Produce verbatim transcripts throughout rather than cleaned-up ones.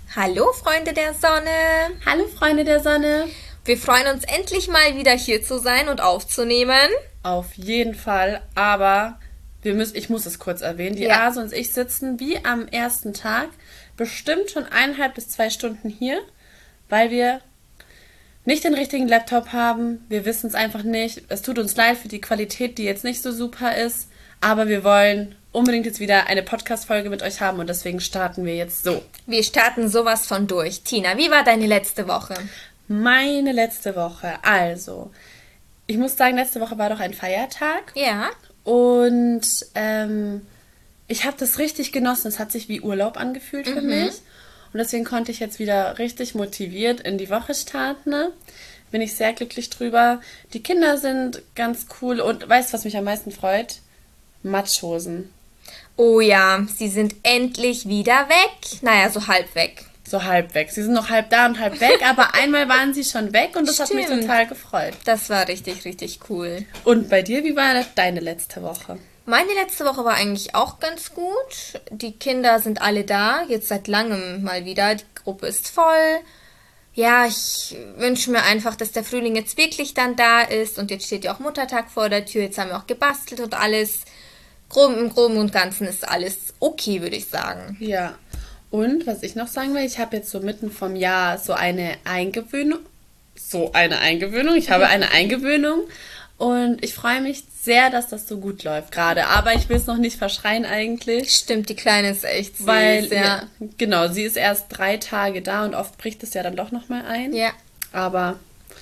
Hallo Freunde der Sonne! Hallo Freunde der Sonne! Wir freuen uns endlich mal wieder hier zu sein und aufzunehmen. Auf jeden Fall, aber wir müssen, ich muss es kurz erwähnen, die Ja. Ase und ich sitzen wie am ersten Tag bestimmt schon eineinhalb bis zwei Stunden hier, weil wir nicht den richtigen Laptop haben. Wir wissen es einfach nicht. Es tut uns leid für die Qualität, die jetzt nicht so super ist, aber wir wollen unbedingt jetzt wieder eine Podcast-Folge mit euch haben und deswegen starten wir jetzt so. Wir starten sowas von durch. Tina, wie war deine letzte Woche? Meine letzte Woche, also, ich muss sagen, letzte Woche war doch ein Feiertag. Ja. Und ähm, ich habe das richtig genossen. Es hat sich wie Urlaub angefühlt für Mhm. mich. Und deswegen konnte ich jetzt wieder richtig motiviert in die Woche starten. Ne? Bin ich sehr glücklich drüber. Die Kinder sind ganz cool. Und weißt du, was mich am meisten freut? Matschhosen. Oh ja, sie sind endlich wieder weg. Naja, so halb weg. So halb weg. Sie sind noch halb da und halb weg. Aber einmal waren sie schon weg. Und das hat mich Stimmt. total gefreut. Das war richtig, richtig cool. Und bei dir, wie war deine letzte Woche? Meine letzte Woche war eigentlich auch ganz gut. Die Kinder sind alle da, jetzt seit langem mal wieder. Die Gruppe ist voll. Ja, ich wünsche mir einfach, dass der Frühling jetzt wirklich dann da ist. Und jetzt steht ja auch Muttertag vor der Tür. Jetzt haben wir auch gebastelt und alles. Grob, Im Groben und Ganzen ist alles okay, würde ich sagen. Ja. Und was ich noch sagen will, ich habe jetzt so mitten vom Jahr so eine Eingewöhnung. So eine Eingewöhnung. Ich habe eine Eingewöhnung. Und ich freue mich sehr, dass das so gut läuft gerade. Aber ich will es noch nicht verschreien eigentlich. Stimmt, die Kleine ist echt süß. Weil, ja. ja, genau, sie ist erst drei Tage da und oft bricht es ja dann doch nochmal ein. Ja. Aber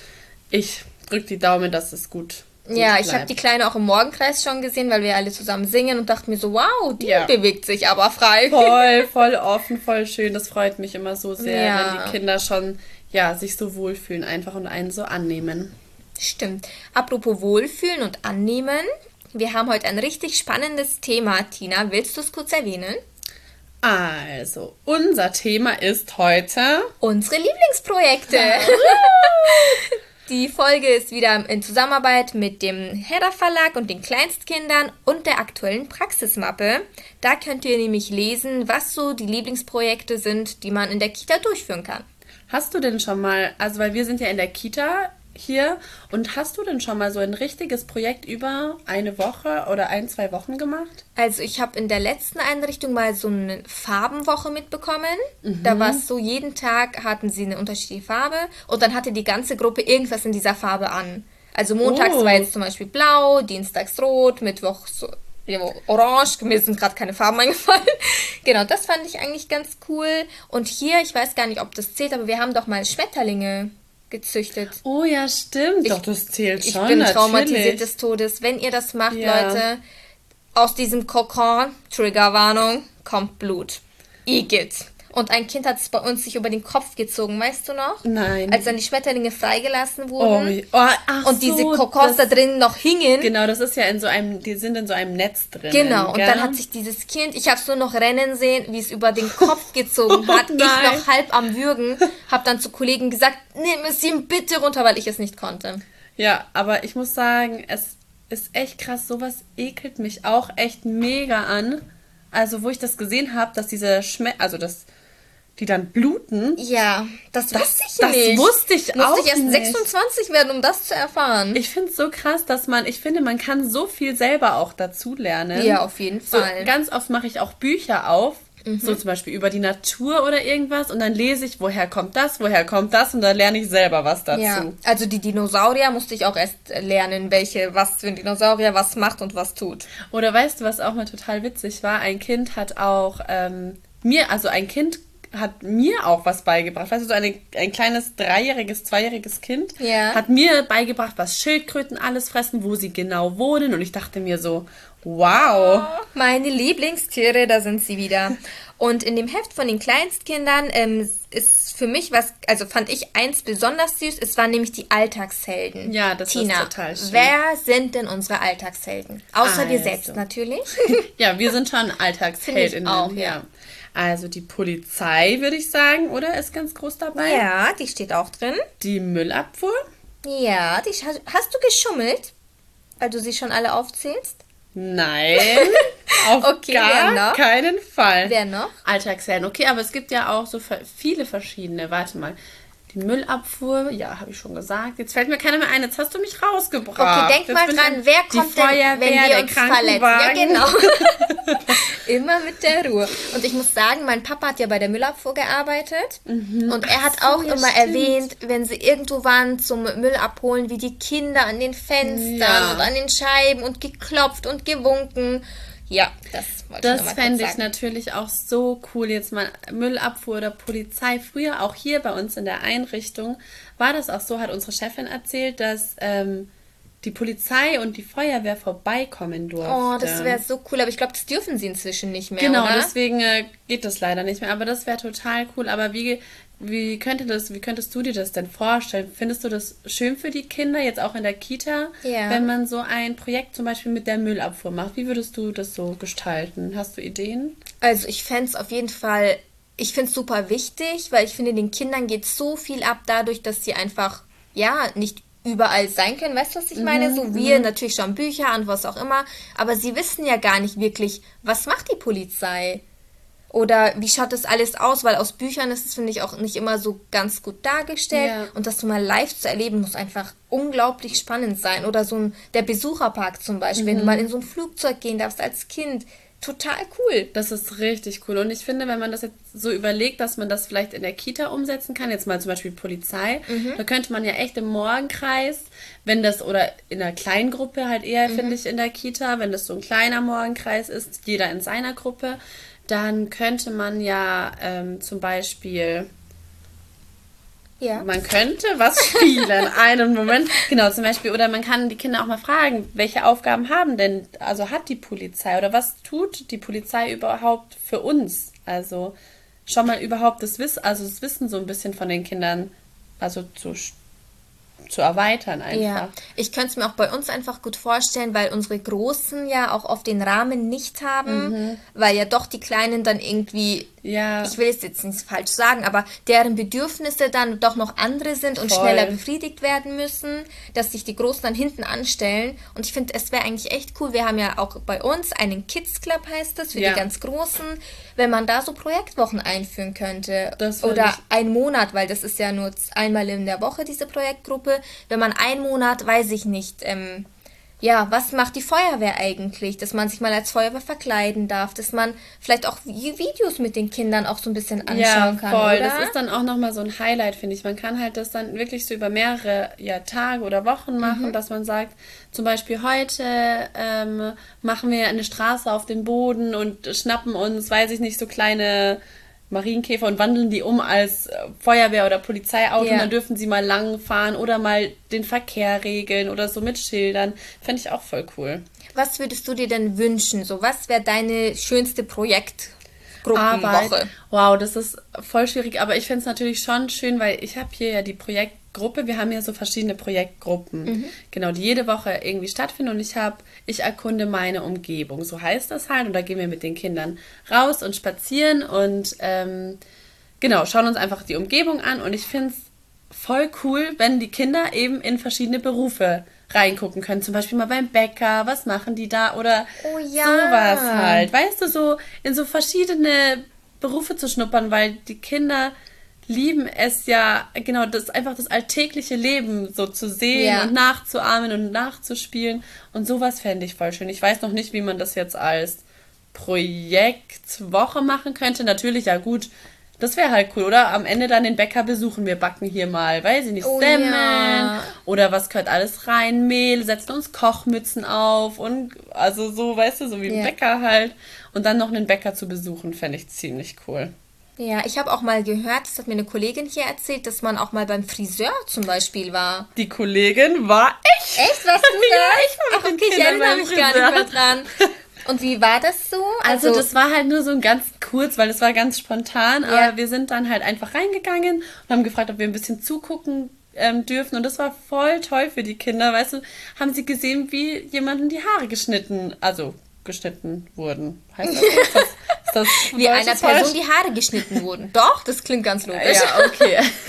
ich drücke die Daumen, dass es gut gut Ja, ich habe bleibt. die Kleine auch im Morgenkreis schon gesehen, weil wir alle zusammen singen und dachte mir so, wow, die Ja. bewegt sich aber frei. Voll, voll offen, voll schön. Das freut mich immer so sehr, Ja. wenn die Kinder schon, ja, sich so wohlfühlen einfach und einen so annehmen. Stimmt. Apropos Wohlfühlen und Annehmen. Wir haben heute ein richtig spannendes Thema, Tina. Willst du es kurz erwähnen? Also, unser Thema ist heute... Unsere Lieblingsprojekte. Die Folge ist wieder in Zusammenarbeit mit dem Hedda Verlag und den Kleinstkindern und der aktuellen Praxismappe. Da könnt ihr nämlich lesen, was so die Lieblingsprojekte sind, die man in der Kita durchführen kann. Hast du denn schon mal, also weil wir sind ja in der Kita hier, und hast du denn schon mal so ein richtiges Projekt über eine Woche oder ein, zwei Wochen gemacht? Also ich habe in der letzten Einrichtung mal so eine Farbenwoche mitbekommen. Da war es so, jeden Tag hatten sie eine unterschiedliche Farbe und dann hatte die ganze Gruppe irgendwas in dieser Farbe an. Also montags Oh. war jetzt zum Beispiel blau, dienstags rot, mittwoch so, ja, orange. Mir sind gerade keine Farben eingefallen. Genau, das fand ich eigentlich ganz cool. Und hier, ich weiß gar nicht, ob das zählt, aber wir haben doch mal Schmetterlinge gezüchtet. Oh ja, stimmt. Doch, das zählt Ich schon, bin natürlich. traumatisiert des Todes. Wenn ihr das macht, Ja. Leute, aus diesem Kokon, Triggerwarnung, kommt Blut. Igitt. Und ein Kind hat es bei uns sich über den Kopf gezogen, weißt du noch? Nein. Als dann die Schmetterlinge freigelassen Oh, wurden oh, ach und diese so, Kokons da das- drin noch hingen. Genau, das ist ja in so einem, die sind in so einem Netz drin. Genau, und gell? dann hat sich dieses Kind, ich habe es nur noch rennen sehen, wie es über den Kopf gezogen hat. Oh Ich nein. noch halb am Würgen, habe dann zu Kollegen gesagt, nimm es ihm bitte runter, weil ich es nicht konnte. Ja, aber ich muss sagen, es ist echt krass. Sowas ekelt mich auch echt mega an. Also, wo ich das gesehen habe, dass diese Schme also dass die dann bluten. Ja, das, wusste ich das nicht. wusste ich Musste auch ich erst nicht. sechsundzwanzig werden, um das zu erfahren. Ich finde es so krass, dass man, ich finde, man kann so viel selber auch dazu lernen. Ja, auf jeden So, Fall. ganz oft mache ich auch Bücher auf, so zum Beispiel über die Natur oder irgendwas, und dann lese ich, woher kommt das, woher kommt das, und dann lerne ich selber was dazu. Ja, also die Dinosaurier musste ich auch erst lernen, welche, was für ein Dinosaurier was macht und was tut. Oder weißt du, was auch mal total witzig war? Ein Kind hat auch ähm, mir, also ein Kind hat mir auch was beigebracht. Weißt du, so eine, ein kleines dreijähriges, zweijähriges Kind Ja. hat mir beigebracht, was Schildkröten alles fressen, wo sie genau wohnen. Und ich dachte mir so, wow. Meine Lieblingstiere, da sind sie wieder. Und in dem Heft von den Kleinstkindern ähm, ist für mich was, also fand ich eins besonders süß, es waren nämlich die Alltagshelden. Ja, das ist Tina, total schön. wer sind denn unsere Alltagshelden? Außer wir Also. selbst natürlich. Ja, wir sind schon Alltagsheldinnen. Finde ich auch, ja. Also die Polizei, würde ich sagen, oder? Ist ganz groß dabei. Ja, die steht auch drin. Die Müllabfuhr. Ja, die, hast du geschummelt? Weil du sie schon alle aufzählst? Nein. Auf Okay, wer gar noch? keinen Fall. Wer noch? Alltagshelden. Okay, aber es gibt ja auch so ver- viele verschiedene. Warte mal. Die Müllabfuhr, ja, habe ich schon gesagt. Jetzt fällt mir keiner mehr ein. Jetzt hast du mich rausgebracht. Okay, denk Jetzt mal bin dran, ich- wer die kommt denn, Feuerwehr, wenn wir der uns verletzen? Ja, Krankenwagen. genau. Immer mit der Ruhe. Und ich muss sagen, mein Papa hat ja bei der Müllabfuhr gearbeitet. Und er hat Ach so, auch ja, immer stimmt. erwähnt, wenn sie irgendwo waren zum Müll abholen, wie die Kinder an den Fenstern Ja. und an den Scheiben und geklopft und gewunken. Ja, das wollte ich Das noch mal fände kurz ich sagen. natürlich auch so cool. Jetzt mal Müllabfuhr oder Polizei. Früher auch hier bei uns in der Einrichtung war das auch so, hat unsere Chefin erzählt, dass ähm, die Polizei und die Feuerwehr vorbeikommen durfte. Oh, das wäre so cool, aber ich glaube, das dürfen sie inzwischen nicht mehr, Genau, oder? deswegen äh, geht das leider nicht mehr. Aber das wäre total cool. Aber wie, wie könnte das, wie könntest du dir das denn vorstellen? Findest du das schön für die Kinder, jetzt auch in der Kita, Ja. wenn man so ein Projekt zum Beispiel mit der Müllabfuhr macht? Wie würdest du das so gestalten? Hast du Ideen? Also ich fände es auf jeden Fall, ich finde es super wichtig, weil ich finde, den Kindern geht so viel ab dadurch, dass sie einfach, ja, nicht überall sein können. Weißt du, was ich meine? So wir natürlich schauen Bücher an, was auch immer, aber sie wissen ja gar nicht wirklich, was macht die Polizei? Oder wie schaut das alles aus? Weil aus Büchern ist es, finde ich, auch nicht immer so ganz gut dargestellt. Ja. Und das so mal live zu erleben, muss einfach unglaublich spannend sein. Oder so ein, der Besucherpark zum Beispiel, wenn du mal in so ein Flugzeug gehen darfst als Kind. Total cool. Das ist richtig cool. Und ich finde, wenn man das jetzt so überlegt, dass man das vielleicht in der Kita umsetzen kann, jetzt mal zum Beispiel Polizei, da könnte man ja echt im Morgenkreis, wenn das, oder in einer kleinen Gruppe halt eher, finde ich, in der Kita, wenn das so ein kleiner Morgenkreis ist, jeder in seiner Gruppe, dann könnte man ja ähm, zum Beispiel... Ja. Man könnte was spielen, einen Moment. Genau, zum Beispiel, oder man kann die Kinder auch mal fragen, welche Aufgaben haben denn, also hat die Polizei oder was tut die Polizei überhaupt für uns? Also schon mal überhaupt das Wissen, also das Wissen so ein bisschen von den Kindern, also zu, zu erweitern einfach. Ja, ich könnte es mir auch bei uns einfach gut vorstellen, weil unsere Großen ja auch oft den Rahmen nicht haben, weil ja doch die Kleinen dann irgendwie, Ja. ich will es jetzt nicht falsch sagen, aber deren Bedürfnisse dann doch noch andere sind und Voll. schneller befriedigt werden müssen, dass sich die Großen dann hinten anstellen. Und ich finde, es wäre eigentlich echt cool. Wir haben ja auch bei uns einen Kids Club, heißt das, für Ja. die ganz Großen, wenn man da so Projektwochen einführen könnte. Das find Oder ich- ein Monat, weil das ist ja nur einmal in der Woche, diese Projektgruppe. Wenn man einen Monat, weiß ich nicht, ähm, ja, was macht die Feuerwehr eigentlich? Dass man sich mal als Feuerwehr verkleiden darf, dass man vielleicht auch Vi- Videos mit den Kindern auch so ein bisschen anschauen Ja, kann, voll. oder? Das ist dann auch nochmal so ein Highlight, finde ich. Man kann halt das dann wirklich so über mehrere ja, Tage oder Wochen machen, dass man sagt, zum Beispiel heute ähm, machen wir eine Straße auf dem Boden und schnappen uns, weiß ich nicht, so kleine Marienkäfer und wandeln die um als äh, Feuerwehr- oder Polizeiauto Ja. und dann dürfen sie mal lang fahren oder mal den Verkehr regeln oder so mit Schildern. Fände ich auch voll cool. Was würdest du dir denn wünschen? So, was wäre deine schönste Projektgruppenwoche? Arbeit. Wow, das ist voll schwierig, aber ich finde es natürlich schon schön, weil ich habe hier ja die Projektgruppe, wir haben ja so verschiedene Projektgruppen, genau, die jede Woche irgendwie stattfinden und ich habe, ich erkunde meine Umgebung, so heißt das halt und da gehen wir mit den Kindern raus und spazieren und ähm, genau, schauen uns einfach die Umgebung an und ich finde es voll cool, wenn die Kinder eben in verschiedene Berufe reingucken können. Zum Beispiel mal beim Bäcker, was machen die da? Oder Oh ja. sowas halt. Weißt du, so in so verschiedene Berufe zu schnuppern, weil die Kinder lieben es ja, genau, das einfach das alltägliche Leben so zu sehen Ja. und nachzuahmen und nachzuspielen. Und sowas fände ich voll schön. Ich weiß noch nicht, wie man das jetzt als Projektwoche machen könnte. Natürlich, ja gut, das wäre halt cool, oder? Am Ende dann den Bäcker besuchen. Wir backen hier mal, weiß ich nicht, Oh Semmeln. ja. Oder was gehört alles rein? Mehl, setzen uns Kochmützen auf und also so, weißt du, so wie ein Ja. Bäcker halt. Und dann noch einen Bäcker zu besuchen, fände ich ziemlich cool. Ja, ich habe auch mal gehört, das hat mir eine Kollegin hier erzählt, dass man auch mal beim Friseur zum Beispiel war. Die Kollegin war ich. Echt? Warst du Ja, da? ich war mit Ach, den okay, ich Kindern erinnere beim mich gar nicht Friseur. mehr dran. Und wie war das so? Also, das war halt nur so ein ganz kurz, weil das war ganz spontan, Ja. aber wir sind dann halt einfach reingegangen und haben gefragt, ob wir ein bisschen zugucken ähm, dürfen und das war voll toll für die Kinder, weißt du, haben sie gesehen, wie jemandem die Haare geschnitten, also geschnitten wurden. Heißt das? Ist das, ist das wie einer deutsches Person Deutsch? die Haare geschnitten wurden. Doch, das klingt ganz logisch. Ja, okay.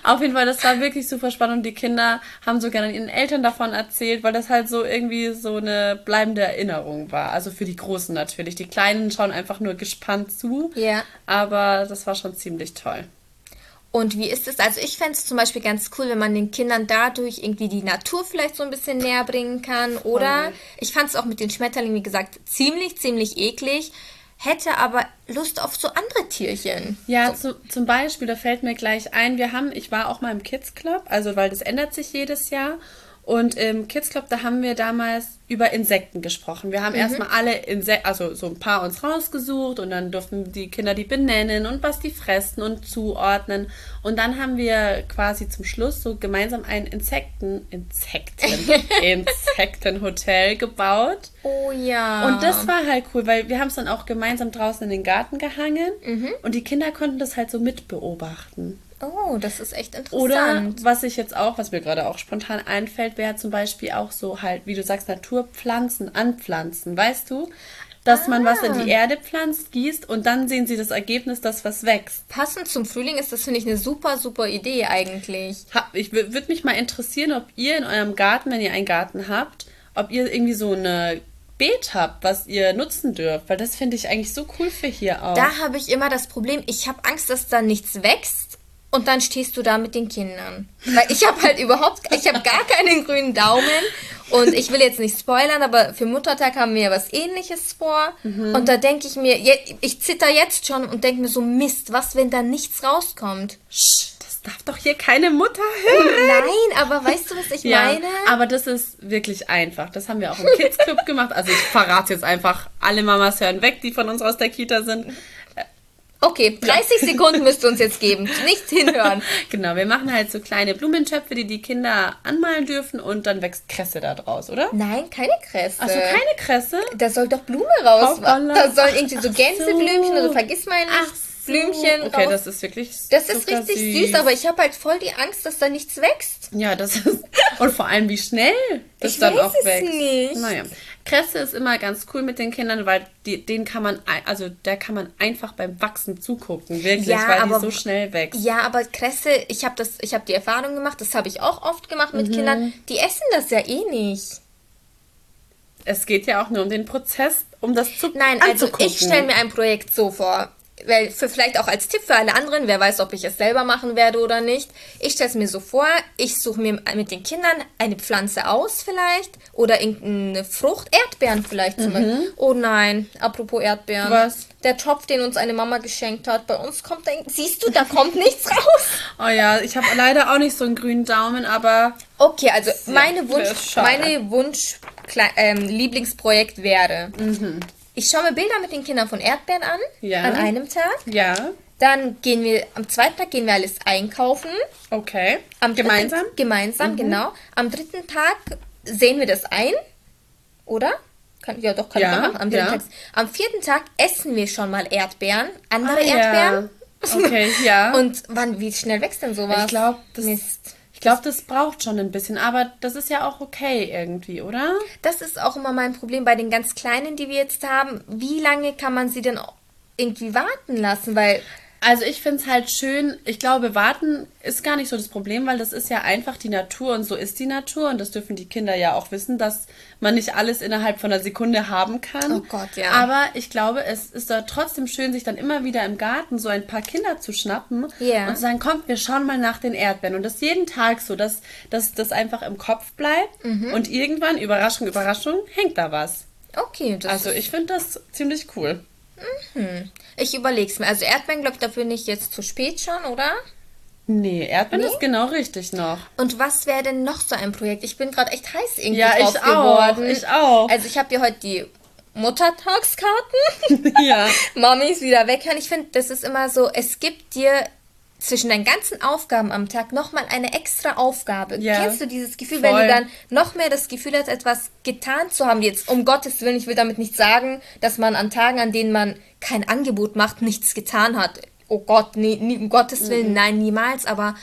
Auf jeden Fall, das war wirklich super spannend und die Kinder haben sogar dann ihren Eltern davon erzählt, weil das halt so irgendwie so eine bleibende Erinnerung war. Also für die Großen natürlich. Die Kleinen schauen einfach nur gespannt zu. Ja. Aber das war schon ziemlich toll. Und wie ist es? Also ich fände es zum Beispiel ganz cool, wenn man den Kindern dadurch irgendwie die Natur vielleicht so ein bisschen näher bringen kann. Oder Voll. ich fand es auch mit den Schmetterlingen, wie gesagt, ziemlich, ziemlich eklig. Hätte aber Lust auf so andere Tierchen. Ja, zu, zum Beispiel, da fällt mir gleich ein, wir haben, ich war auch mal im Kids Club, also weil das ändert sich jedes Jahr. Und im Kids Club, da haben wir damals über Insekten gesprochen. Wir haben mhm. erstmal alle Insekten, also so ein paar uns rausgesucht und dann durften die Kinder die benennen und was die fressen und zuordnen. Und dann haben wir quasi zum Schluss so gemeinsam ein Insekten, Insekten, Insektenhotel gebaut. Oh ja. Und das war halt cool, weil wir haben es dann auch gemeinsam draußen in den Garten gehangen Mhm. und die Kinder konnten das halt so mitbeobachten. Oh, das ist echt Oder interessant. was ich jetzt auch, was mir gerade auch spontan einfällt, wäre zum Beispiel auch so halt, wie du sagst, Naturpflanzen anpflanzen, weißt du? Dass man was in die Erde pflanzt, gießt und dann sehen sie das Ergebnis, dass was wächst. Passend zum Frühling ist das, finde ich, eine super, super Idee eigentlich. Hab- Ich wür- würde mich mal interessieren, ob ihr in eurem Garten, wenn ihr einen Garten habt, ob ihr irgendwie so eine Beet habt, was ihr nutzen dürft, weil das finde ich eigentlich so cool für hier auch. Da habe ich immer das Problem, ich habe Angst, dass da nichts wächst und dann stehst du da mit den Kindern. Weil ich habe halt überhaupt, ich habe gar keinen grünen Daumen und ich will jetzt nicht spoilern, aber für Muttertag haben wir was Ähnliches vor und da denke ich mir, je- ich zitter jetzt schon und denke mir so, Mist, was, wenn da nichts rauskommt? Sch, das darf doch hier keine Mutter hören. Nein, aber weißt du, was ich Ja, meine? aber das ist wirklich einfach. Das haben wir auch im Kids Club gemacht. Also ich verrate jetzt einfach, alle Mamas hören weg, die von uns aus der Kita sind. Okay, dreißig Sekunden müsst ihr uns jetzt geben. Nichts hinhören. Genau, wir machen halt so kleine Blumentöpfe, die die Kinder anmalen dürfen und dann wächst Kresse da draus, oder? Nein, keine Kresse. Also keine Kresse? Da soll doch Blume raus. Hoppala. Da sollen irgendwie so Ach Gänseblümchen so. oder Vergissmeinnicht Ach so. Blümchen Okay, raus. das ist wirklich Das ist super richtig süß, aber ich habe halt voll die Angst, dass da nichts wächst. Ja, das ist... Und vor allem, wie schnell das Ich dann weiß auch es wächst. nicht. Naja. Kresse ist immer ganz cool mit den Kindern, weil die, den kann man, ein- also der kann man einfach beim Wachsen zugucken, wirklich, Ja, weil aber- die so schnell wächst. Ja, aber Kresse, ich habe das, ich habe die Erfahrung gemacht, das habe ich auch oft gemacht Mhm. mit Kindern. Die essen das ja eh nicht. Es geht ja auch nur um den Prozess, um das zu Nein, also anzugucken. ich stelle mir ein Projekt so vor, weil für vielleicht auch als Tipp für alle anderen, wer weiß, ob ich es selber machen werde oder nicht. Ich stelle es mir so vor, ich suche mir mit den Kindern eine Pflanze aus vielleicht oder irgendeine Frucht, Erdbeeren vielleicht zum Beispiel. Oh nein, apropos Erdbeeren. Mhm. Was? Der Topf, den uns eine Mama geschenkt hat, bei uns kommt da, siehst du, da kommt nichts raus. Oh ja, ich habe leider auch nicht so einen grünen Daumen, aber Okay, also Ja, meine Wunsch, das ist schade. meine Wunsch Kle- ähm, Lieblingsprojekt wäre, Mhm. ich schaue mir Bilder mit den Kindern von Erdbeeren an, Ja. an einem Tag. ja, Dann gehen wir, am zweiten Tag gehen wir alles einkaufen. okay. Am dritten- Gemeinsam? Gemeinsam, genau. Am dritten Tag sehen wir das ein, oder? Kann, ja, doch, kann Ja, ich doch machen. Am, dritten ja. Tag. Am vierten Tag essen wir schon mal Erdbeeren, andere Ah, ja. Erdbeeren. Okay, ja. Und wann, wie schnell wächst denn sowas? Ich glaube, das, Mist. ich glaub, das braucht schon ein bisschen, aber das ist ja auch okay irgendwie, oder? Das ist auch immer mein Problem bei den ganz Kleinen, die wir jetzt haben. Wie lange kann man sie denn irgendwie warten lassen? Weil, Also ich finde es halt schön, ich glaube, warten ist gar nicht so das Problem, weil das ist ja einfach die Natur und so ist die Natur und das dürfen die Kinder ja auch wissen, dass man nicht alles innerhalb von einer Sekunde haben kann. Oh Gott, ja. Aber ich glaube, es ist da trotzdem schön, sich dann immer wieder im Garten so ein paar Kinder zu schnappen Ja. und zu sagen, kommt, wir schauen mal nach den Erdbeeren und das jeden Tag so, dass, dass das einfach im Kopf bleibt Mhm. und irgendwann, Überraschung, Überraschung, hängt da was. okay, das Also ist, ich finde das ziemlich cool. ich überleg's mir. Also Erdbeeren, glaube ich, dafür nicht jetzt zu spät schon, oder? Nee, Erdbeeren Nee? ist genau richtig noch. Und was wäre denn noch so ein Projekt? Ich bin gerade echt heiß irgendwie Ja, drauf ich auch, geworden. ich auch. Also ich habe dir heute die Muttertagskarten. Ja. Mami ist wieder weghören. Ich finde, das ist immer so, es gibt dir zwischen deinen ganzen Aufgaben am Tag nochmal eine extra Aufgabe. Ja. Kennst du dieses Gefühl, Voll. wenn du dann noch mehr das Gefühl hast, etwas getan zu haben? Jetzt, um Gottes Willen, ich will damit nicht sagen, dass man an Tagen, an denen man kein Angebot macht, nichts getan hat. Oh Gott, nee, nie, um Gottes Willen, nein, niemals. Aber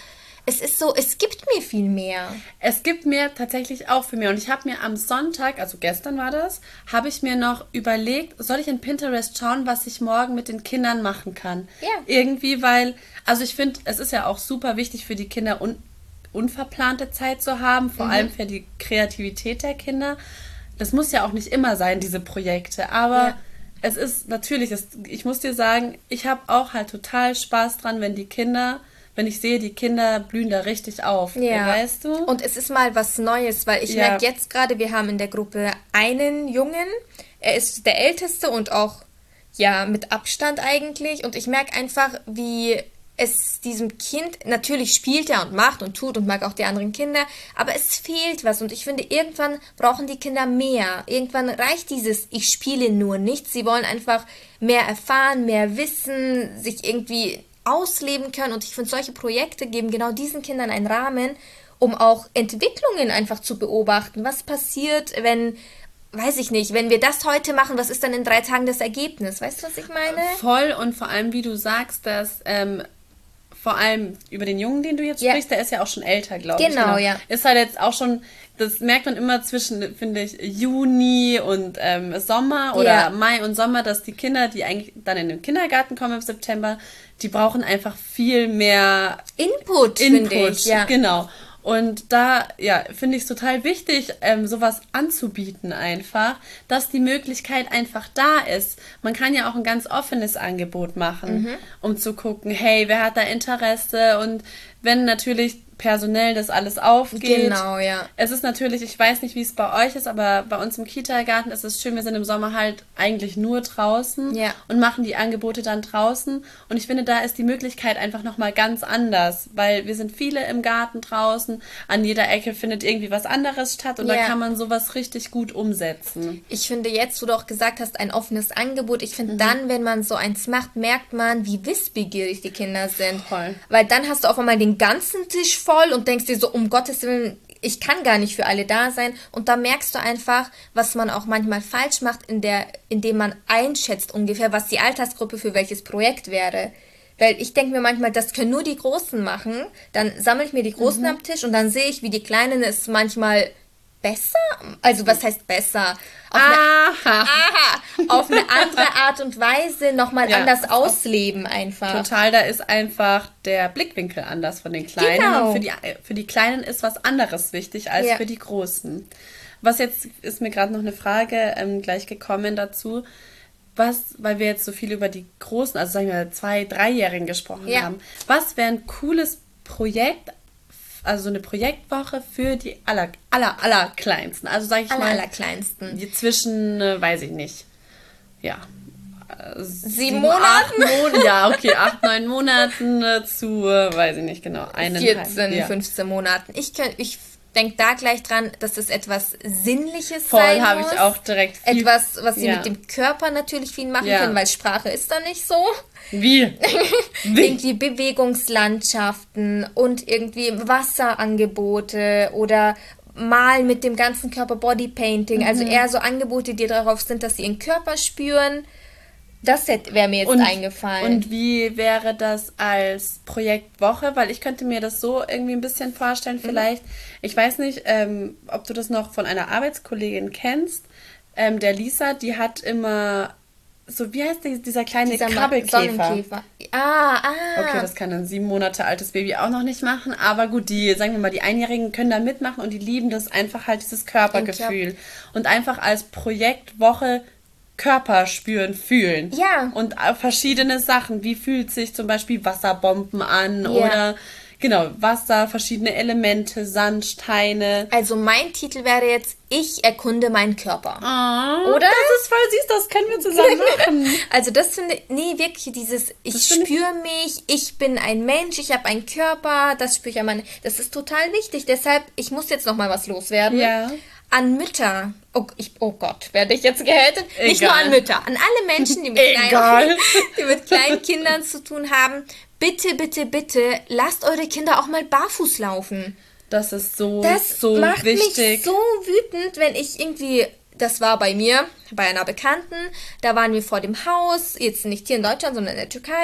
es ist so, es gibt mir viel mehr. Es gibt mir tatsächlich auch viel mehr. Und ich habe mir am Sonntag, also gestern war das, habe ich mir noch überlegt, soll ich in Pinterest schauen, was ich morgen mit den Kindern machen kann? Ja. Irgendwie, weil, also ich finde, es ist ja auch super wichtig für die Kinder, un, unverplante Zeit zu haben, vor mhm. allem für die Kreativität der Kinder. Das muss ja auch nicht immer sein, diese Projekte, aber ja. es ist natürlich, es, ich muss dir sagen, ich habe auch halt total Spaß dran, wenn die Kinder... wenn ich sehe, die Kinder blühen da richtig auf, ja. weißt du? Und es ist mal was Neues, weil ich ja. merke jetzt gerade, wir haben in der Gruppe einen Jungen, er ist der Älteste und auch, ja, mit Abstand eigentlich. Und ich merke einfach, wie es diesem Kind, natürlich spielt er und macht und tut und mag auch die anderen Kinder, aber es fehlt was. Und ich finde, irgendwann brauchen die Kinder mehr. Irgendwann reicht dieses, ich spiele nur nichts. Sie wollen einfach mehr erfahren, mehr wissen, sich irgendwie ausleben können. Und ich finde, solche Projekte geben genau diesen Kindern einen Rahmen, um auch Entwicklungen einfach zu beobachten. Was passiert, wenn, weiß ich nicht, wenn wir das heute machen, was ist dann in drei Tagen das Ergebnis? Weißt du, was ich meine? Voll, und vor allem, wie du sagst, dass ähm, vor allem über den Jungen, den du jetzt ja. sprichst, der ist ja auch schon älter, glaube genau, ich. Genau, ja. Ist halt jetzt auch schon, das merkt man immer zwischen, finde ich, Juni und ähm, Sommer oder ja. Mai und Sommer, dass die Kinder, die eigentlich dann in den Kindergarten kommen im September, die brauchen einfach viel mehr Input, Input, finde ich. Ja. Genau. Und da, ja, finde ich es total wichtig, ähm, sowas anzubieten einfach, dass die Möglichkeit einfach da ist. Man kann ja auch ein ganz offenes Angebot machen, mhm. um zu gucken, hey, wer hat da Interesse? Und wenn natürlich personell das alles aufgeht. Genau, ja. Es ist natürlich, ich weiß nicht, wie es bei euch ist, aber bei uns im Kita-Garten ist es schön, wir sind im Sommer halt eigentlich nur draußen ja. und machen die Angebote dann draußen. Und ich finde, da ist die Möglichkeit einfach nochmal ganz anders, weil wir sind viele im Garten draußen, an jeder Ecke findet irgendwie was anderes statt und ja. da kann man sowas richtig gut umsetzen. Ich finde jetzt, wo du auch gesagt hast, ein offenes Angebot, ich finde mhm. dann, wenn man so eins macht, merkt man, wie wissbegierig die Kinder sind. Voll. Weil dann hast du auf einmal den ganzen Tisch voll und denkst dir so, um Gottes Willen, ich kann gar nicht für alle da sein. Und da merkst du einfach, was man auch manchmal falsch macht, in der, indem man einschätzt ungefähr, was die Altersgruppe für welches Projekt wäre. Weil ich denke mir manchmal, das können nur die Großen machen. Dann sammle ich mir die Großen mhm. am Tisch und dann sehe ich, wie die Kleinen es manchmal besser, also was heißt besser? Auf aha. Eine, aha, auf eine andere Art und Weise nochmal ja, anders ausleben einfach. Total, da ist einfach der Blickwinkel anders von den Kleinen. Genau. Und für die, für die Kleinen ist was anderes wichtig als ja. für die Großen. Was jetzt, ist mir gerade noch eine Frage ähm, gleich gekommen dazu, was, weil wir jetzt so viel über die Großen, also sagen wir zwei-, dreijährigen gesprochen ja. haben, was wäre ein cooles Projekt, also so eine Projektwoche für die aller, aller, aller Kleinsten. Also sage ich aller, mal, aller Kleinsten. Die zwischen, äh, weiß ich nicht, ja, äh, sieben, sieben Monaten? Acht Mon- ja, okay, acht, neun Monaten äh, zu, äh, weiß ich nicht genau, eineinhalb. vierzehn, ja. fünfzehn Monaten. Ich, könnt, ich denke da gleich dran, dass es etwas Sinnliches Voll, sein muss. habe ich auch direkt viel. Etwas, was sie ja. mit dem Körper natürlich viel machen ja. können, weil Sprache ist da nicht so. Wie? Wie? Irgendwie Bewegungslandschaften und irgendwie Wasserangebote oder Malen mit dem ganzen Körper, Bodypainting. Mhm. Also eher so Angebote, die darauf sind, dass sie ihren Körper spüren. Das wäre mir jetzt und, eingefallen. Und wie wäre das als Projektwoche? Weil ich könnte mir das so irgendwie ein bisschen vorstellen vielleicht. Mhm. Ich weiß nicht, ähm, ob du das noch von einer Arbeitskollegin kennst. Ähm, der Lisa, die hat immer so, wie heißt die, dieser kleine dieser Krabbelkäfer? Sonnenkäfer. Ah, ah. Okay, das kann ein sieben Monate altes Baby auch noch nicht machen. Aber gut, die, sagen wir mal, die Einjährigen können da mitmachen und die lieben das einfach halt, dieses Körpergefühl. Und einfach als Projektwoche Körper spüren, fühlen. Ja. Und verschiedene Sachen. Wie fühlt sich zum Beispiel Wasserbomben an? Ja. Oder, genau, Wasser, verschiedene Elemente, Sand, Steine. Also mein Titel wäre jetzt, ich erkunde meinen Körper. Oh, oder? Das ist voll süß, das können wir zusammen machen. Also das finde ich, nee, wirklich dieses, ich spüre mich, ich bin ein Mensch, ich habe einen Körper, das spüre ich an meine, das ist total wichtig. Deshalb, ich muss jetzt noch mal was loswerden. Ja. An Mütter, oh, ich, oh Gott, werde ich jetzt gehatet? Egal. Nicht nur an Mütter, an alle Menschen, die mit, kleinen, die mit kleinen Kindern zu tun haben. Bitte, bitte, bitte, lasst eure Kinder auch mal barfuß laufen. Das ist so, das so macht wichtig. Mich so wütend, wenn ich irgendwie, das war bei mir, bei einer Bekannten, da waren wir vor dem Haus, jetzt nicht hier in Deutschland, sondern in der Türkei,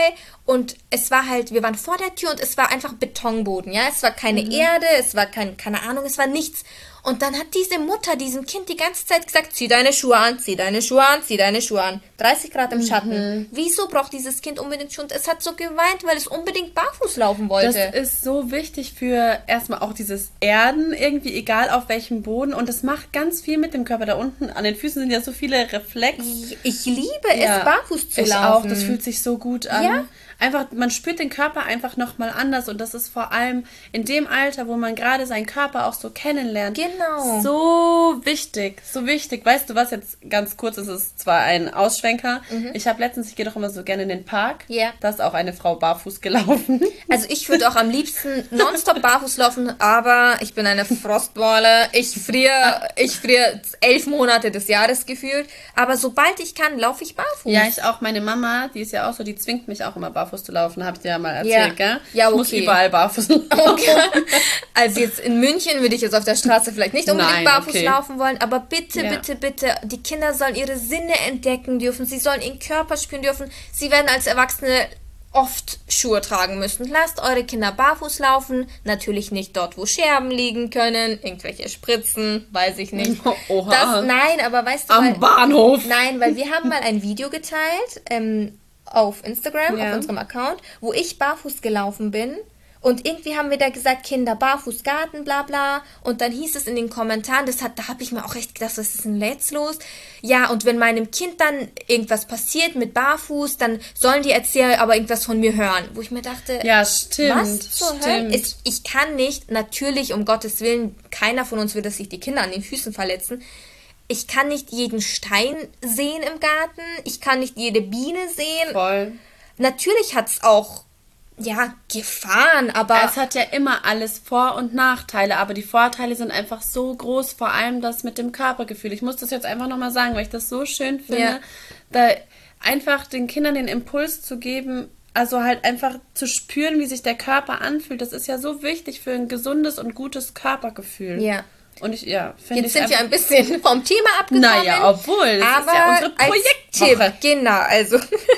Und es war halt, wir waren vor der Tür und es war einfach Betonboden, ja. Es war keine Mhm. Erde, es war kein, keine Ahnung, es war nichts. Und dann hat diese Mutter diesem Kind die ganze Zeit gesagt, zieh deine Schuhe an, zieh deine Schuhe an, zieh deine Schuhe an. dreißig Grad im Schatten. Wieso braucht dieses Kind unbedingt Schuhe? Und es hat so geweint, weil es unbedingt barfuß laufen wollte. Das ist so wichtig für erstmal auch dieses Erden, irgendwie egal auf welchem Boden. Und das macht ganz viel mit dem Körper. Da unten an den Füßen sind ja so viele Reflex. Ich, ich liebe Ja, es, barfuß zu ich laufen. auch. Das fühlt sich so gut an. Ja. Einfach, man spürt den Körper einfach nochmal anders. Und das ist vor allem in dem Alter, wo man gerade seinen Körper auch so kennenlernt. Genau. So wichtig, so wichtig. Weißt du was, jetzt ganz kurz, es ist zwar ein Ausschwenker. Ich habe letztens, ich gehe doch immer so gerne in den Park. Ja. Da ist auch eine Frau barfuß gelaufen. Also ich würde auch am liebsten nonstop barfuß laufen, aber ich bin eine Frostbeule. Ich friere, ich friere elf Monate des Jahres gefühlt. Aber sobald ich kann, laufe ich barfuß. Ja, ich auch. Meine Mama, die ist ja auch so, die zwingt mich auch immer barfuß zu laufen. Hab ich dir ja mal Ja. erzählt, gell? Ja, Ich muss okay. überall barfuß laufen. Okay. Also jetzt in München würde ich jetzt auf der Straße vielleicht nicht unbedingt Nein, barfuß okay. laufen wollen, aber bitte, Ja. bitte, bitte, die Kinder sollen ihre Sinne entdecken dürfen, sie sollen ihren Körper spüren dürfen, sie werden als Erwachsene oft Schuhe tragen müssen. Lasst eure Kinder barfuß laufen, natürlich nicht dort, wo Scherben liegen können, irgendwelche Spritzen, weiß ich nicht. Oha. Das, nein, aber weißt du, Am weil, Bahnhof. nein, weil wir haben mal ein Video geteilt ähm, auf Instagram, Ja. auf unserem Account, wo ich barfuß gelaufen bin. Und irgendwie haben wir da gesagt, Kinder barfuß Garten, bla bla. Und dann hieß es in den Kommentaren, das hat, da habe ich mir auch echt gedacht, was ist denn jetzt los? Ja, und wenn meinem Kind dann irgendwas passiert mit barfuß, dann sollen die Erzähler aber irgendwas von mir hören. Wo ich mir dachte, Ja, stimmt. was zur Hölle? stimmt. Ich, ich kann nicht, natürlich, um Gottes Willen, keiner von uns will, dass sich die Kinder an den Füßen verletzen. Ich kann nicht jeden Stein sehen im Garten. Ich kann nicht jede Biene sehen. Voll. Natürlich hat es auch, ja, Gefahren, aber Es hat ja immer alles Vor- und Nachteile, aber die Vorteile sind einfach so groß, vor allem das mit dem Körpergefühl. Ich muss das jetzt einfach nochmal sagen, weil ich das so schön finde, Ja. da einfach den Kindern den Impuls zu geben, also halt einfach zu spüren, wie sich der Körper anfühlt. Das ist ja so wichtig für ein gesundes und gutes Körpergefühl. Ja. Und ich, ja, finde ich jetzt sind wir einfach- ein bisschen vom Thema abgekommen. Naja, obwohl, das aber ist ja unsere als Projektwoche. Tipp, genau, also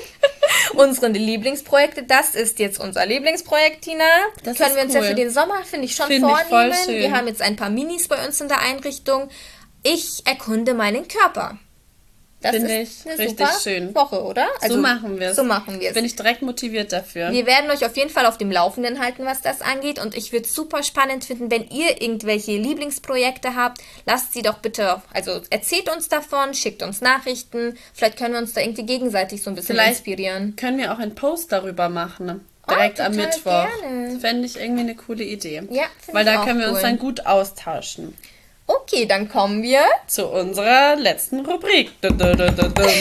unsere Lieblingsprojekte, das ist jetzt unser Lieblingsprojekt, Tina. Das Können ist wir uns ja cool. für den Sommer, finde ich, schon Finde ich vornehmen. voll schön. Wir haben jetzt ein paar Minis bei uns in der Einrichtung. Ich erkunde meinen Körper. Das Finde ist ich eine richtig super schön. Woche, oder? so machen wir es. So machen wir es. Bin ich direkt motiviert dafür. Wir werden euch auf jeden Fall auf dem Laufenden halten, was das angeht. Und ich würde es super spannend finden, wenn ihr irgendwelche Lieblingsprojekte habt. Lasst sie doch bitte, also erzählt uns davon, schickt uns Nachrichten. Vielleicht können wir uns da irgendwie gegenseitig so ein bisschen Vielleicht inspirieren. können wir auch einen Post darüber machen. Direkt Oh, am total Mittwoch. gerne. Fände ich irgendwie eine coole Idee. Ja, finde Weil ich da auch können wir uns cool. dann gut austauschen. Okay, dann kommen wir. Zu unserer letzten Rubrik. Dun, dun, dun, dun, dun.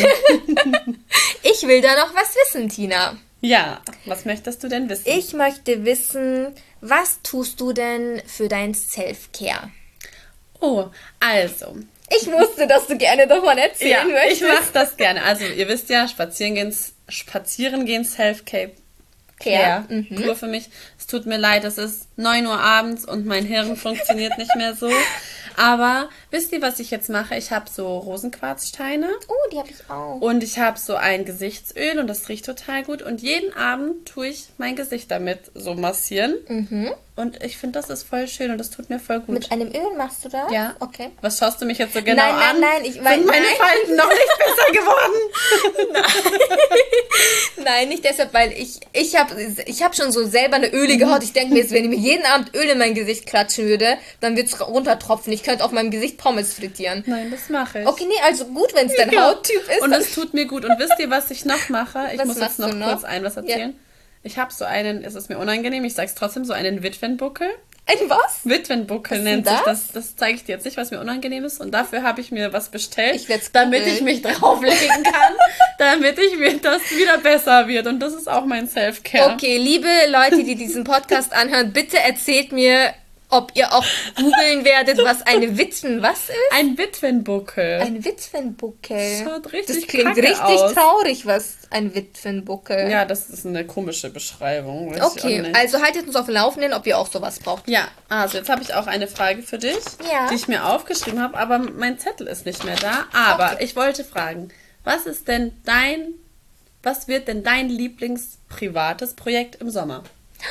Ich will da noch was wissen, Tina. Ja, was möchtest du denn wissen? Ich möchte wissen, was tust du denn für dein Self-Care? Oh, also. Ich wusste, dass du gerne davon erzählen Ja, ich möchtest. mache das gerne. Also, ihr wisst ja, spazieren gehen, spazieren gehen Self-Care. Care, Care, pur für mich. Es tut mir leid, es ist neun Uhr abends und mein Hirn funktioniert nicht mehr so. Aber wisst ihr, was ich jetzt mache? Ich habe so Rosenquarzsteine Oh, die habe ich auch. und ich habe so ein Gesichtsöl und das riecht total gut. Und jeden Abend tue ich mein Gesicht damit so massieren. Und ich finde, das ist voll schön und das tut mir voll gut. Mit einem Öl machst du das? Ja. Okay. Was schaust du mich jetzt so genau Nein, nein, an? nein, ich- Sind weil- meine nein. Falten noch nicht besser geworden? Nein, nicht deshalb, weil ich ich habe ich hab schon so selber eine ölige Haut. Ich denke mir jetzt, wenn ich mir jeden Abend Öl in mein Gesicht klatschen würde, dann würde es runtertropfen. Ich könnte auf meinem Gesicht Pommes frittieren. Nein, das mache ich. Okay, nee, also gut, wenn es dein Ja. Hauttyp ist. Und dann- es tut mir gut. Und wisst ihr, was ich noch mache? Ich Was muss jetzt machst noch, du noch? kurz ein was erzählen. Ich habe so einen, es ist mir unangenehm, ich sag's trotzdem, so einen Witwenbuckel. Ein was? Witwenbuckel Was nennt ist sich das? das. Das zeige ich dir jetzt nicht, was mir unangenehm ist. Und dafür habe ich mir was bestellt, Ich werd's damit googeln. ich mich drauflegen kann, damit ich mir das wieder besser wird. Und das ist auch mein Self-Care. Okay, liebe Leute, die diesen Podcast anhören, bitte erzählt mir, ob ihr auch googeln werdet, was eine Witwen was ist. Ein Witwenbuckel. Ein Witwenbuckel. Schaut richtig Das klingt kacke richtig aus. traurig, was ein Witwenbuckel. Ja, das ist eine komische Beschreibung. weiß ich auch Okay, nicht. also haltet uns auf dem Laufenden, ob ihr auch sowas braucht. Ja, also jetzt habe ich auch eine Frage für dich, Ja. die ich mir aufgeschrieben habe, aber mein Zettel ist nicht mehr da. Aber Okay. ich wollte fragen, was ist denn dein Was wird denn dein Lieblingsprivates Projekt im Sommer?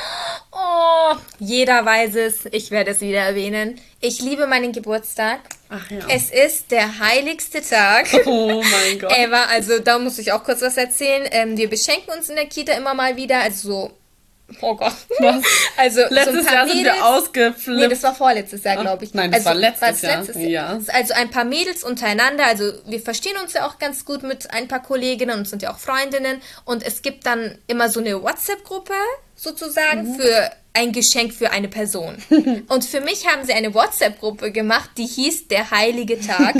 Oh, jeder weiß es. Ich werde es wieder erwähnen. Ich liebe meinen Geburtstag. Ach ja. Es ist der heiligste Tag. Oh mein Gott. Ever. Also da muss ich auch kurz was erzählen. Ähm, wir beschenken uns in der Kita immer mal wieder. Also so... Oh Gott. Was? Also, letztes so ein paar Jahr sind Mädels, wir ausgeflippt. Nee, das war vorletztes Jahr, glaube ich. Nein, das also, war letztes war Jahr. letztes Ja. Also ein paar Mädels untereinander, also wir verstehen uns ja auch ganz gut mit ein paar Kolleginnen und sind ja auch Freundinnen. Und es gibt dann immer so eine WhatsApp-Gruppe sozusagen mhm. für ein Geschenk für eine Person. Und für mich haben sie eine WhatsApp-Gruppe gemacht, die hieß Der Heilige Tag.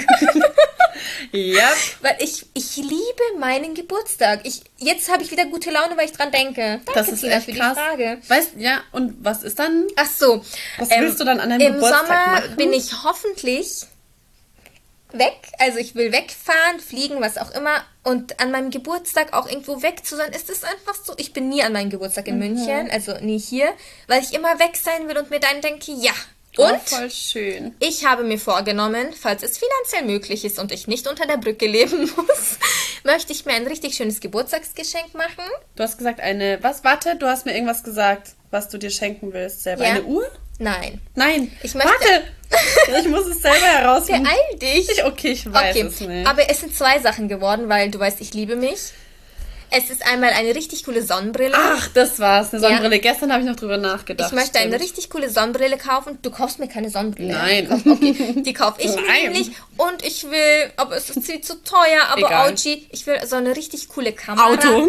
Ja. Weil ich, ich liebe meinen Geburtstag. Ich, jetzt habe ich wieder gute Laune, weil ich dran denke. Danke, Das ist Tina, echt für krass. die Frage. Weißt, ja, und was ist dann? Ach so. Was ähm, willst du dann an deinem Im Geburtstag Sommer machen? bin ich hoffentlich weg. Also ich will wegfahren, fliegen, was auch immer. Und an meinem Geburtstag auch irgendwo weg zu sein, ist es einfach so. Ich bin nie an meinem Geburtstag in Mhm. München, also nie hier, weil ich immer weg sein will und mir dann denke, ja. Oh, Und voll schön. ich habe mir vorgenommen, falls es finanziell möglich ist und ich nicht unter der Brücke leben muss, möchte ich mir ein richtig schönes Geburtstagsgeschenk machen. Du hast gesagt eine, was? Warte, du hast mir irgendwas gesagt, was du dir schenken willst selber. Ja. Eine Uhr? Nein. Nein. Ich möchte- Warte! Ich muss es selber herausfinden. Beeil dich. Ich, okay, ich weiß Okay, es nicht. aber es sind zwei Sachen geworden, weil du weißt, ich liebe mich. Es ist einmal eine richtig coole Sonnenbrille. Ach, das war's. Eine Sonnenbrille. Gestern habe ich noch drüber nachgedacht. Ich möchte eine Stimmt. richtig coole Sonnenbrille kaufen. Du kaufst mir keine Sonnenbrille. Nein. Du kaufst- Okay, die kaufe ich mir Nein. nämlich. Und ich will, aber es ist viel zu teuer, aber Egal. Auchi, ich will so eine richtig coole Kamera. Auto.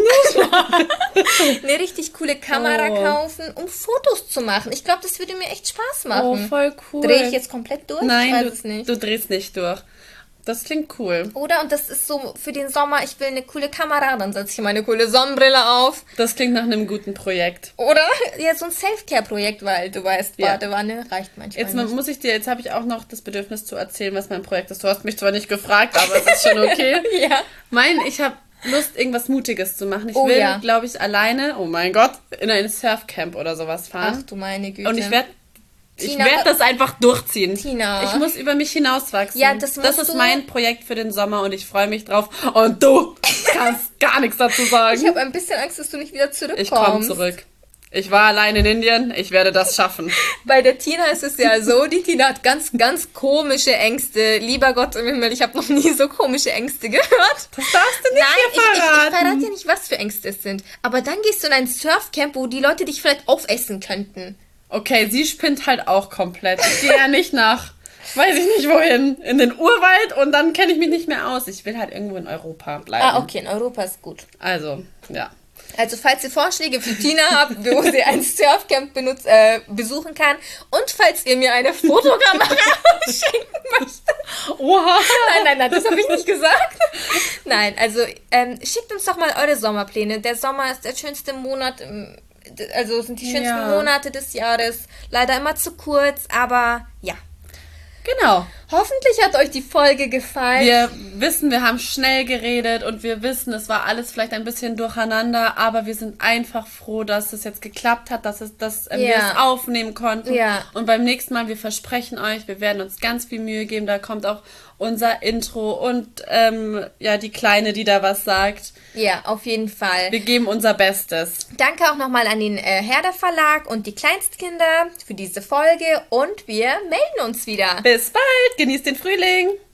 Eine richtig coole Kamera Oh. kaufen, um Fotos zu machen. Ich glaube, das würde mir echt Spaß machen. Oh, voll cool. Drehe ich jetzt komplett durch? Nein, ich weiß du, es nicht. du drehst nicht durch. Das klingt cool. Oder? Und das ist so für den Sommer, ich will eine coole Kamera, dann setze ich meine coole Sonnenbrille auf. Das klingt nach einem guten Projekt. Oder? Ja, so ein Self-Care-Projekt, weil du weißt, Ja. Badewanne reicht manchmal Jetzt nicht. muss ich dir, jetzt habe ich auch noch das Bedürfnis zu erzählen, was mein Projekt ist. Du hast mich zwar nicht gefragt, aber es ist schon okay. Ja. Mein, ich habe Lust, irgendwas Mutiges zu machen. Ich Oh will, ja. glaube ich, alleine, oh mein Gott, in ein Surfcamp oder sowas Ach fahren. du meine Güte. Und ich werde ich Tina, werd das einfach durchziehen. Tina. Ich muss über mich hinauswachsen. Ja, das Das musst ist du- mein Projekt für den Sommer und ich freue mich drauf. Und du kannst gar nichts dazu sagen. Ich habe ein bisschen Angst, dass du nicht wieder zurückkommst. Ich komme zurück. Ich war allein in Indien, ich werde das schaffen. Bei der Tina ist es ja so, die Tina hat ganz, ganz komische Ängste. Lieber Gott im Himmel, ich habe noch nie so komische Ängste gehört. Das darfst du nicht Nein, ich, hier ich, ich verraten. verrate dir nicht, was für Ängste es sind. Aber dann gehst du in ein Surfcamp, wo die Leute dich vielleicht aufessen könnten. Okay, sie spinnt halt auch komplett. Ich gehe ja nicht nach, weiß ich nicht wohin, in den Urwald und dann kenne ich mich nicht mehr aus. Ich will halt irgendwo in Europa bleiben. Ah, okay, in Europa ist gut. Also, ja. Also falls ihr Vorschläge für Tina habt, wo sie ein Surfcamp benutz, äh, besuchen kann und falls ihr mir eine Fotokamera schenken möchtet. Oha. Nein, nein, nein, das habe ich nicht gesagt. Nein, also ähm, schickt uns doch mal eure Sommerpläne. Der Sommer ist der schönste Monat, im, also sind die schönsten Ja. Monate des Jahres. Leider immer zu kurz, aber ja. Genau. Hoffentlich hat euch die Folge gefallen. Wir wissen, wir haben schnell geredet und wir wissen, es war alles vielleicht ein bisschen durcheinander, aber wir sind einfach froh, dass es jetzt geklappt hat, dass, es, dass ähm, wir Ja. es aufnehmen konnten. Ja. Und beim nächsten Mal, wir versprechen euch, wir werden uns ganz viel Mühe geben. Da kommt auch unser Intro und ähm, ja, die Kleine, die da was sagt. Ja, auf jeden Fall. Wir geben unser Bestes. Danke auch nochmal an den äh, Herder Verlag und die Kleinstkinder für diese Folge und wir melden uns wieder. Bis bald, genießt den Frühling.